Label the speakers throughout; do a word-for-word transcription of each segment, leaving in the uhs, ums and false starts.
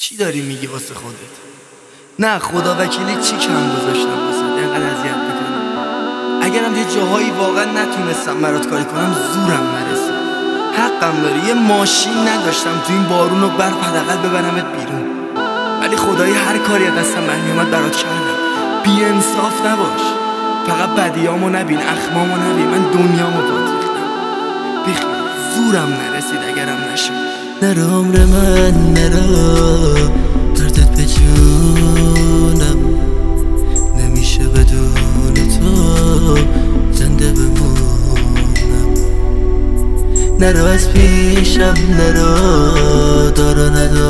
Speaker 1: چی داری میگی واسه خودت؟ نه خدا وکیلی چی کم گذاشتم واسه اینقدر اذیت میکنم. اگرم یه جاهایی واقعا نتونستم برات کاری کنم زورم نرسید. حقم داری، یه ماشین نداشتم تو این بارون و برف حداقل ببرمت بیرون، ولی خدایی هر کاری از دستم برمیومد برات کردم. بی انصاف نباش، فقط بدیامو نبین، اخمامو نبین، من دنیامو بات ریختم. بیخیال، زورم نرسید اگرم نشد.
Speaker 2: نرو عمر من نرو، دردت به جونم، نمیشه بدون تو زنده بمونم. نرو از پیشم نرو، دارو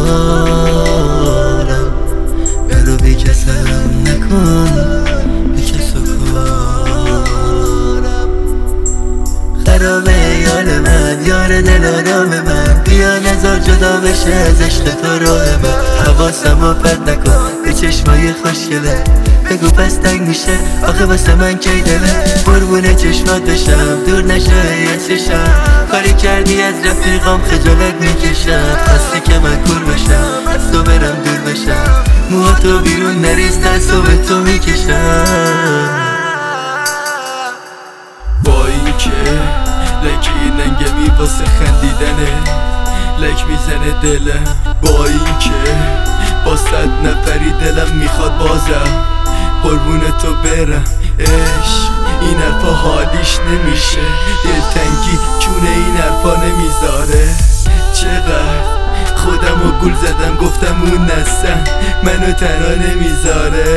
Speaker 2: ندارم، نرو بی کسم نکن، بی کس و کارم. خرابه یار من، یار دل آرام من، بیا نزار جدا بشه از عشق تو راه من. حواسمو پرت نکن به چشمای خوشگله، بگو پس تنگ میشه آخه واسه من کی دله. قربون چشمات بشم دور نشه یسشم، کاری کردی از رفیقام خجالت میکشم. خواستی که من کور بشم از تو برم دور بشم، موهاتو بیرون نریز دستو به تو میکشم.
Speaker 3: با این که لکی ننگمی واسه خندیدنه، لک میزنه دلم. با این که با صد نفری دلم میخواد بازم قربون تو برم. عشق این حرفا حالیش نمیشه، دلتنگی چونه این حرفا نمیذاره. چقدر خودمو گول زدم گفتم اون نستن منو تنها نمیذاره.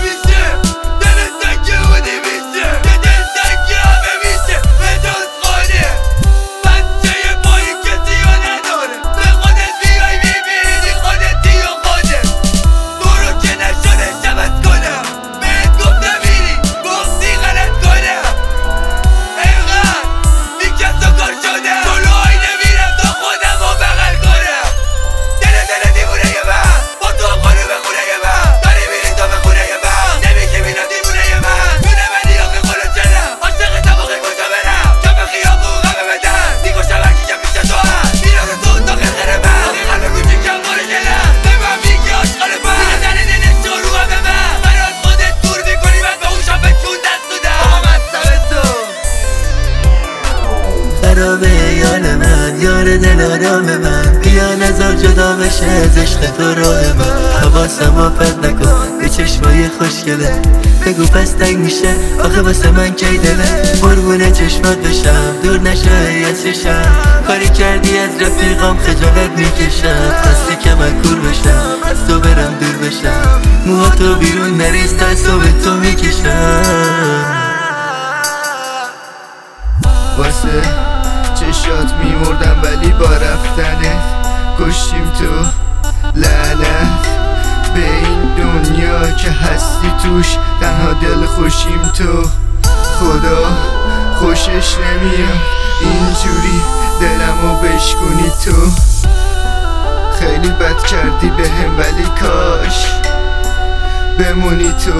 Speaker 2: خرابه یار من، یار دل آرام من، بیا نزار جدا بشه از عشق تو راه من. حواسمو پرت نکن به چشمای خوشگله، بگو پس تنگ میشه آخه واسه من کی دله. قربون چشمات بشم دور نشه یسشم، کاری کردی از رفیقام خجالت میکشم. خواستی که من کور بشم از تو برم دور بشم، موهاتو بیرون نریز دستو به تو میکشم.
Speaker 4: واسه چشات میمردم ولی با رفتنت کشتیم تو. لعنت به این دنیا که هستی توش، تنها دل خوشیم تو. خدا خوشش نمیاد اینجوری دلمو بشکنی تو. خیلی بد کردی بهم ولی کاش بمونی تو.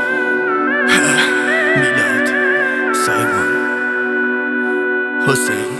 Speaker 1: حسین